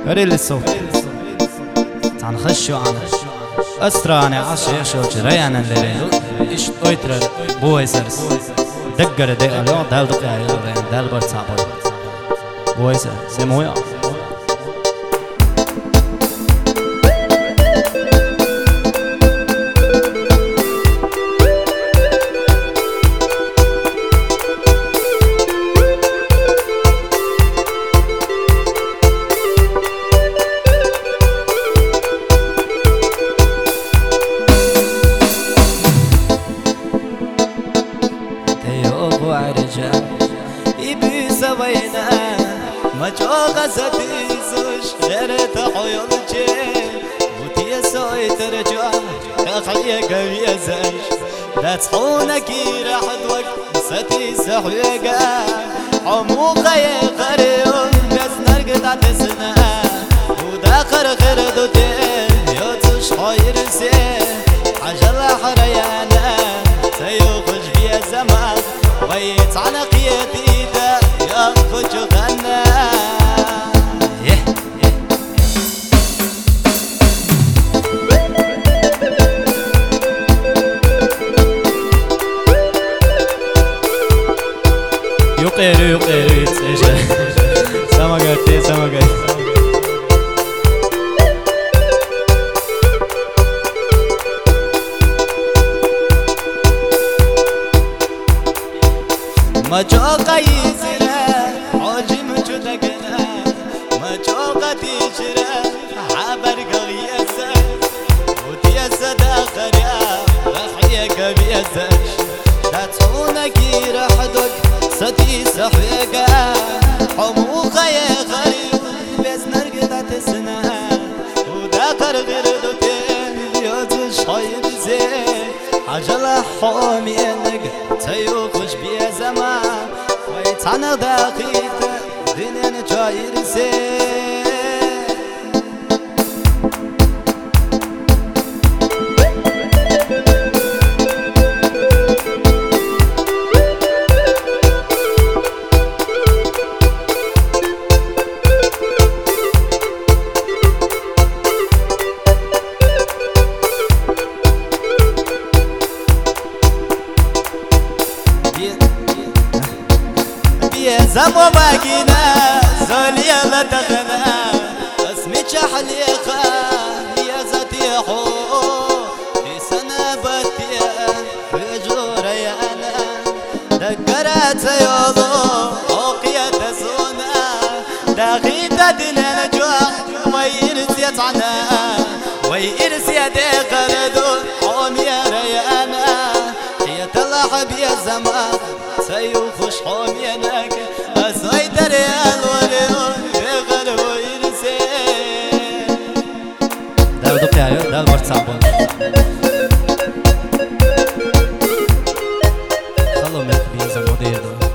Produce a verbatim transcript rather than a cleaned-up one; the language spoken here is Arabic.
ريل الصوت تنخشوا عنا أسراني عشيشو جريانا لرين إيش أويتر بويسرس دقر دي أليو دال دقيا يورين دال برتسابو بويسر سمويا يبي سوينا ما جوغا ستيزوش غيرت حيولجي وتي سوي ترجع تخيك بيزش لا تحونك راح دوك ستي سحيقا عموقا يغريون بس نرقد تسنا وداخر غير دوتين يوتش حير سين عجل حريانا سيوخش بيا زمان ويت على قيادي دا ياخج غنى يقير يقير سما قلتي سما قلتي ما جوقا يزرا عوجي مجودقنا ما جوقا تيجرا عبر قليسا وديسا داخريا رخيك بيزش لا تحونك يرحدك ستي سحيقا حموقا يا غريب بس نرقد تسنا وداخر غير دوتين يوتش حيب زين عجل حومينك تيوخش بيا زمان ويتعنى دقيقة دينين جاير زين زمو باقينا زوليا لا تغنى اسمي حليقة يا زتيحو في سنة باتيا في جوري أنا دقرات يوضو وقيا تزونا داغيتا دينا نجوح ويرس يتعنا ويرس يدقردون حوم يا ريانا هي تلعب يا زمان سيوخش حوم يناك أزايدر يا الوليون يغلب ويرسين دال دقيا دال برتسابون خلو ميك بيزا مدير